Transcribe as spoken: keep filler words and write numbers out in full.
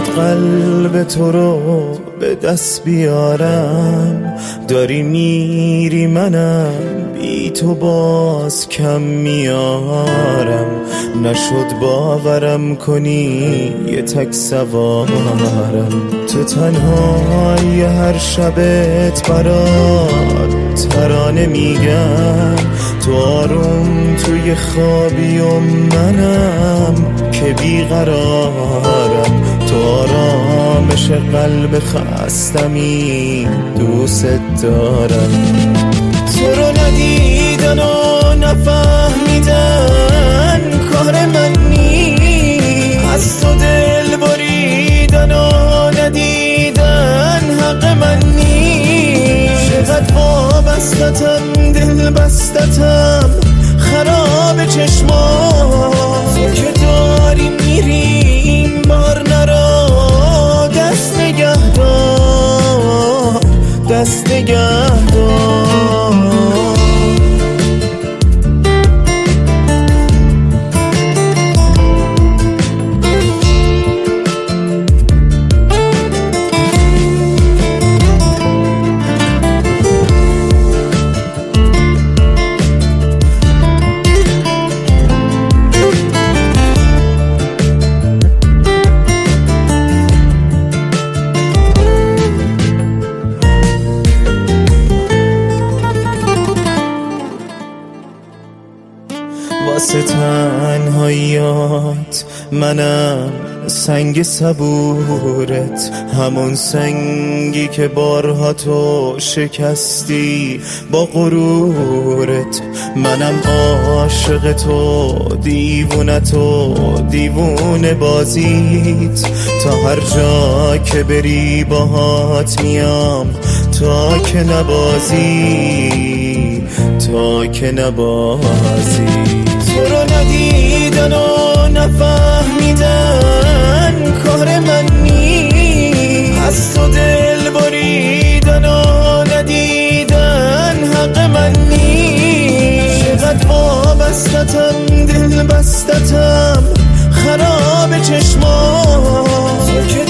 قلب تو رو به دست بیارم، داری میری منم بی تو باز کم میارم. نشد باورم کنی یه تک سوارم، تو تنهایی هر شبت برات ترانه میگم. تو آروم توی خوابی و منم که بیقرارم. تو آرامش قلب خستمی دوست دارم. تو رو ندیدن و نفهمیدن کار من نیست، از تو دل بریدن و ندیدن حق من نیست. چقدر وابستتم دل بستتم خراب چشمات، تو که داری میری این بار نرا دست نگه دار، دست نگه دار. واسه تنهاییات منم سنگ صبورت، همون سنگی که بارها تو شکستی با غرورت. منم عاشق تو دیوونه تو دیوونه بازیت، تا هر جا که بری باهات میام تا که نبازی، تا که نبازی. تو رو ندیدن و نفهمیدن کار من نیست، از تو دل بریدن و ندیدن حق من نیست. چقدر وابستتم دل بستتم خراب چشمات، تو که